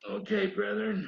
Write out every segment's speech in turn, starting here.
Okay, brethren.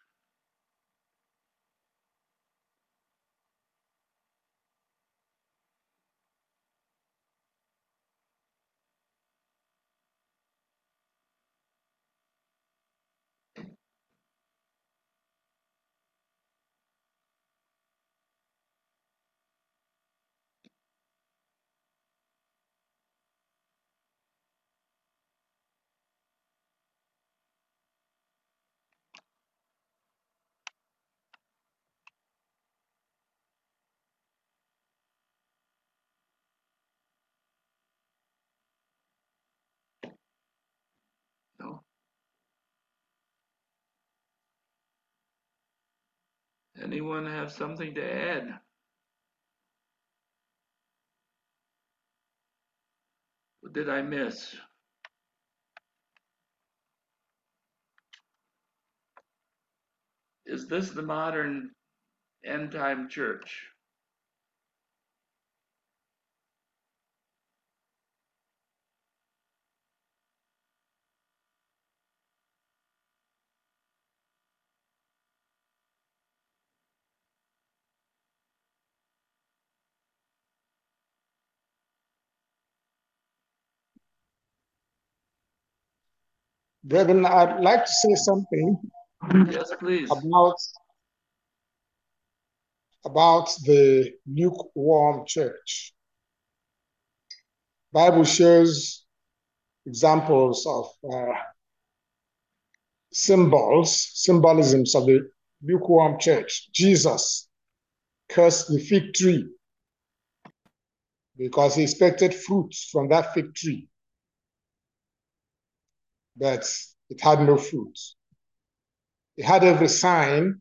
No. Anyone have something to add? What did I miss? Is this the modern end time church? Brethren, I'd like to say something Yes, please. about the lukewarm church. Bible shows examples of symbolisms of the lukewarm church. Jesus cursed the fig tree because he expected fruits from that fig tree, but it had no fruit. It had every sign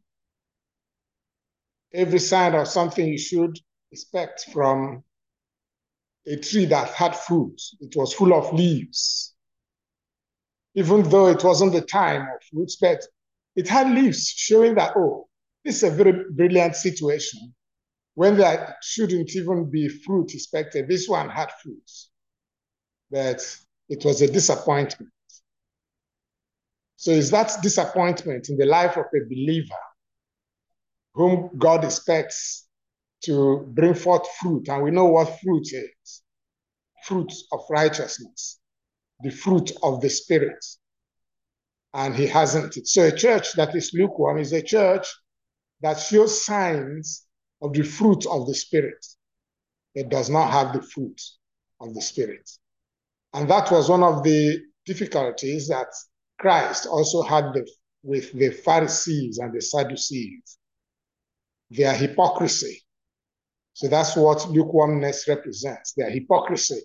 of something you should expect from a tree that had fruit. It was full of leaves. Even though it wasn't the time of fruits, but it had leaves showing that, oh, this is a very brilliant situation. When there shouldn't even be fruit expected, this one had fruits. But it was a disappointment. So is that disappointment in the life of a believer whom God expects to bring forth fruit? And we know what fruit is. Fruit of righteousness, the fruit of the Spirit. And he hasn't it. So a church that is lukewarm is a church that shows signs of the fruit of the Spirit. It does not have the fruit of the Spirit. And that was one of the difficulties that Christ also had with the Pharisees and the Sadducees, their hypocrisy. So that's what lukewarmness represents, their hypocrisy.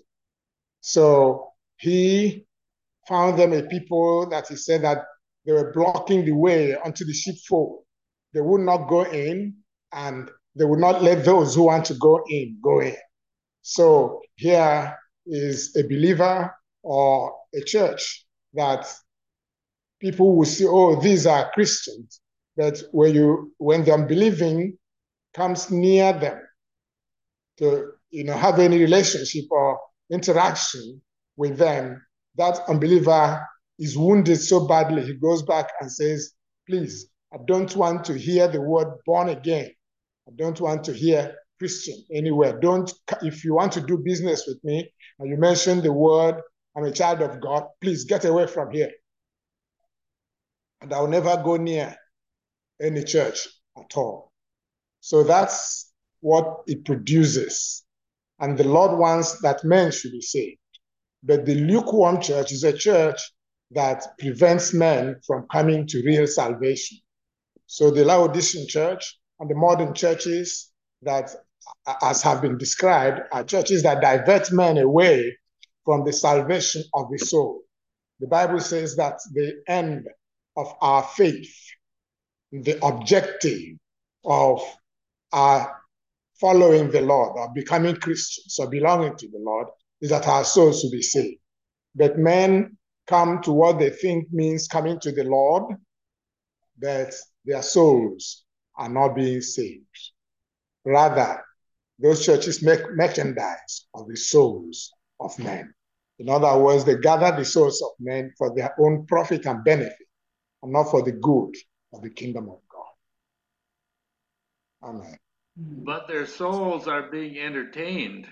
So he found them a people that he said that they were blocking the way unto the sheepfold. They would not go in, and they would not let those who want to go in go in. So here is a believer or a church that people will see, oh, these are Christians. But when the unbelieving comes near them to have any relationship or interaction with them, that unbeliever is wounded so badly, he goes back and says, please, I don't want to hear the word born again. I don't want to hear Christian anywhere. If you want to do business with me and you mention the word, I'm a child of God, please get away from here. And I'll never go near any church at all. So that's what it produces. And the Lord wants that men should be saved. But the lukewarm church is a church that prevents men from coming to real salvation. So the Laodicean church and the modern churches that, as have been described, are churches that divert men away from the salvation of the soul. The Bible says that the end of our faith, the objective of our following the Lord or becoming Christians or belonging to the Lord is that our souls should be saved. But men come to what they think means coming to the Lord, but their souls are not being saved. Rather, those churches make merchandise of the souls of men. In other words, they gather the souls of men for their own profit and benefit. and not for the good of the kingdom of God. Amen. But their souls are being entertained.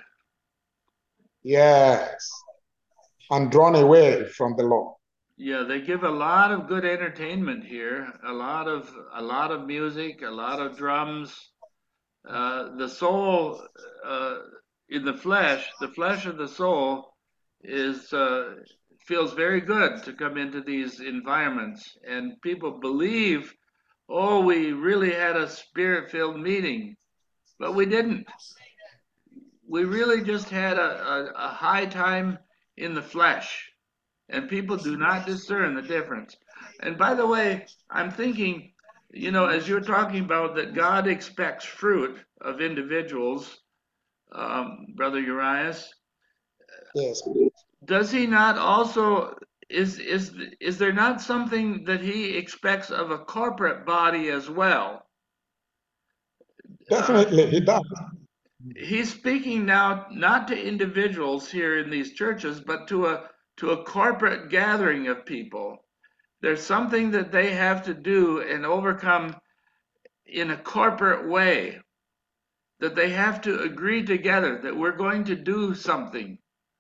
Yes. And drawn away from the Lord. Yeah, they give a lot of good entertainment here. A lot of music, a lot of drums. The soul in the flesh of the soul is feels very good to come into these environments, and people believe, oh, we really had a spirit-filled meeting, but we didn't. We really just had a high time in the flesh, and people do not discern the difference. And by the way, I'm thinking, as you're talking about that God expects fruit of individuals, Brother Urias, Yes. does he not also is there not something that he expects of a corporate body as well? Definitely, he does. He's speaking now not to individuals here in these churches, but to a corporate gathering of people. There's something that they have to do and overcome in a corporate way, that they have to agree together that we're going to do something.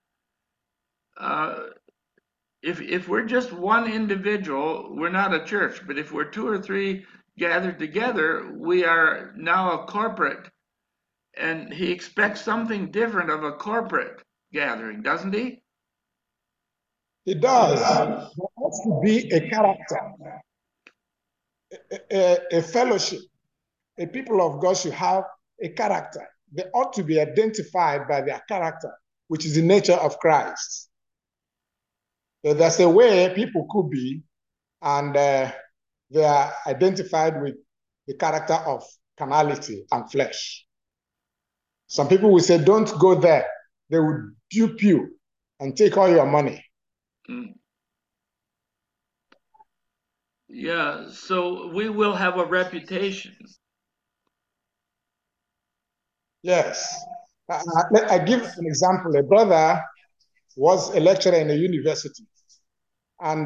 Uh, if we're just one individual, we're not a church. But if we're two or three gathered together, we are now a corporate. And he expects something different of a corporate gathering, doesn't he? He does. There has to be a character, a fellowship. A people of God should have a character. They ought to be identified by their character, which is the nature of Christ. So there's a way people could be, and they are identified with the character of carnality and flesh. Some people will say, don't go there. They will dupe you and take all your money. Mm. Yeah, so we will have a reputation. Yes. I give an example. A brother was a lecturer in a university, and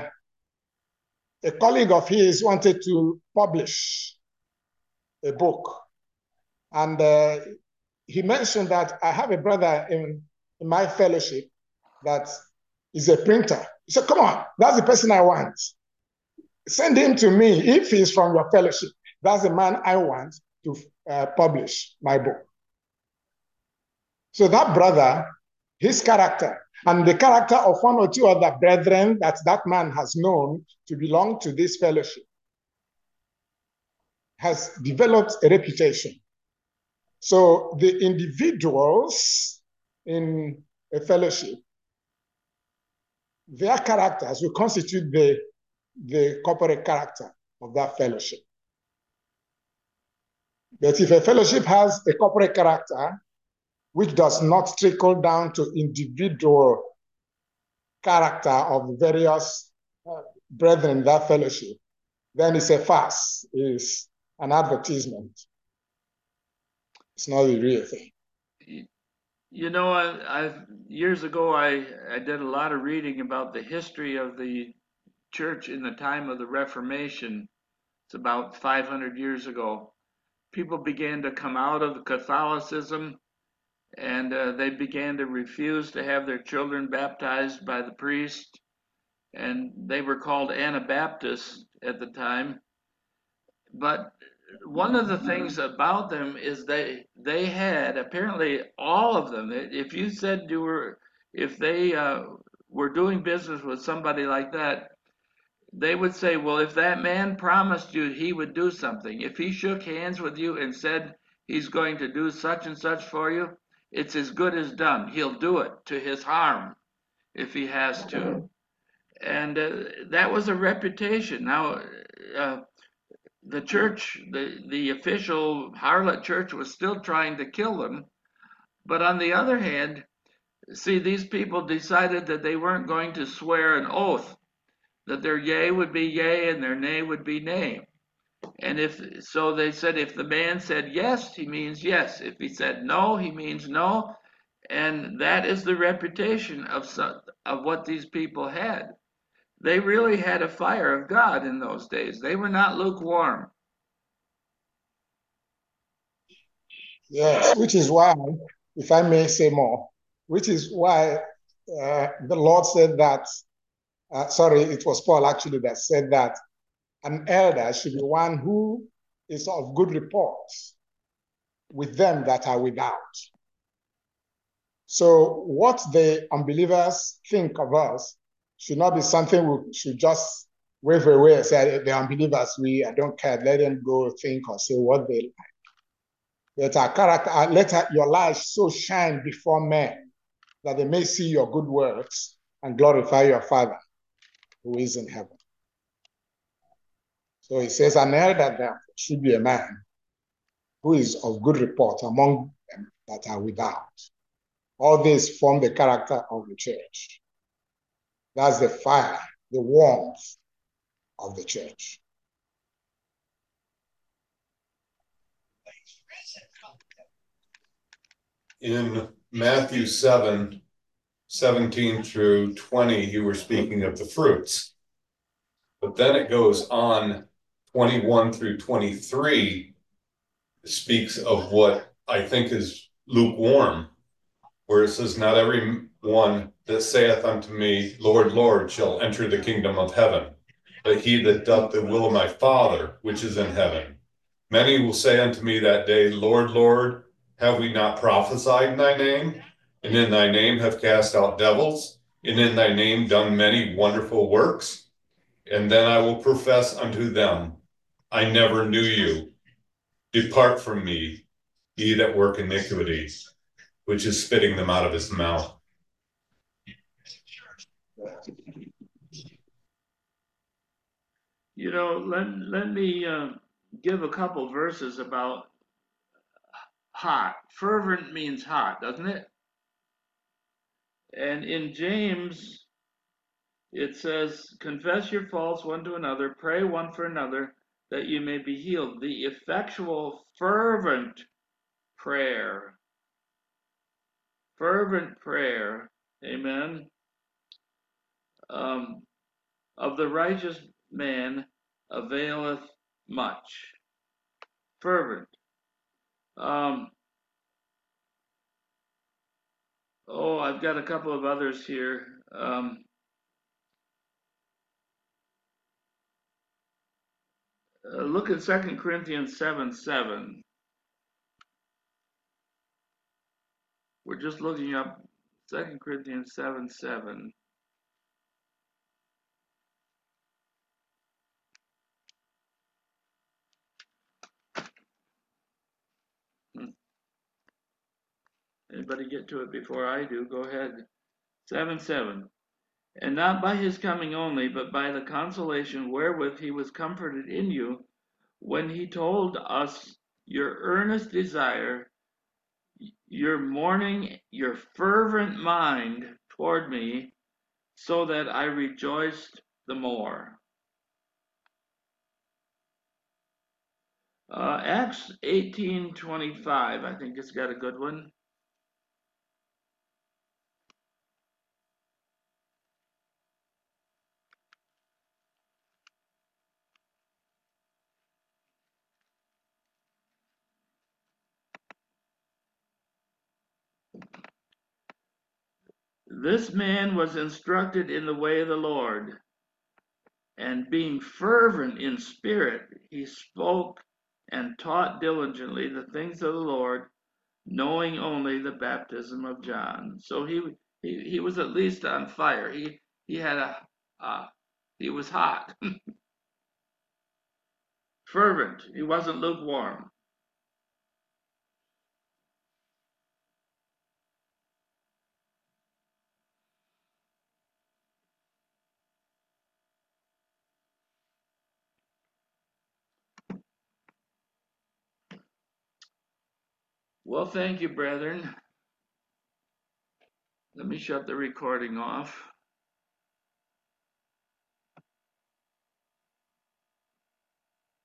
a colleague of his wanted to publish a book. And he mentioned that I have a brother in my fellowship that is a printer. He said, come on, that's the person I want. Send him to me if he's from your fellowship. That's the man I want to publish my book. So that brother, his character, and the character of one or two other brethren that man has known to belong to this fellowship has developed a reputation. So the individuals in a fellowship, their characters will constitute the corporate character of that fellowship. But if a fellowship has a corporate character, which does not trickle down to individual character of the various brethren in that fellowship, then it's a farce, it's an advertisement. It's not the real thing. Years ago, I did a lot of reading about the history of the church in the time of the Reformation. It's about 500 years ago. People began to come out of Catholicism, and they began to refuse to have their children baptized by the priest, and they were called Anabaptists at the time. But one of the things about them is they had apparently all of them. If you said if they were doing business with somebody like that, they would say, well, if that man promised you he would do something, if he shook hands with you and said he's going to do such and such for you, it's as good as done. He'll do it to his harm if he has to. And that was a reputation. Now, the church, the official harlot church was still trying to kill them. But on the other hand, see, these people decided that they weren't going to swear an oath, that their yea would be yea and their nay would be nay. And so they said, if the man said yes, he means yes. If he said no, he means no. And that is the reputation of what these people had. They really had a fire of God in those days. They were not lukewarm. Yes, which is why, if I may say more, which is why the Lord said that, sorry, it was Paul actually that said that an elder should be one who is of good report with them that are without. So what the unbelievers think of us should not be something we should just wave away and say, the unbelievers, I don't care, let them go think or say what they like. Let our character, let your light so shine before men that they may see your good works and glorify your Father who is in heaven. So he says, an elder therefore should be a man who is of good report among them that are without. All this form the character of the church. That's the fire, the warmth of the church. In Matthew 7:17 through 20, you were speaking of the fruits. But then it goes on 21 through 23, speaks of what I think is lukewarm, where it says, not every one that saith unto me, Lord, Lord, shall enter the kingdom of heaven, but he that doth the will of my Father, which is in heaven. Many will say unto me that day, Lord, Lord, have we not prophesied in thy name? And in thy name have cast out devils? And in thy name done many wonderful works? And then I will profess unto them, I never knew you. Depart from me, ye that work iniquity, which is spitting them out of his mouth. You know, let me give a couple verses about hot. Fervent means hot, doesn't it? And in James, it says, confess your faults one to another, pray one for another, that you may be healed. The effectual, fervent prayer, amen, of the righteous man availeth much. Fervent. I've got a couple of others here. Look at 2 Corinthians 7:7. We're just looking up 2 Corinthians 7:7. Anybody get to it before I do? Go ahead. 7:7. And not by his coming only, but by the consolation wherewith he was comforted in you, when he told us your earnest desire, your mourning, your fervent mind toward me, so that I rejoiced the more. Acts 18:25, I think it's got a good one. This man was instructed in the way of the Lord, and being fervent in spirit, he spoke and taught diligently the things of the Lord, knowing only the baptism of John. So he was at least on fire. He had he was hot, fervent. He wasn't lukewarm. Well, thank you, brethren. Let me shut the recording off.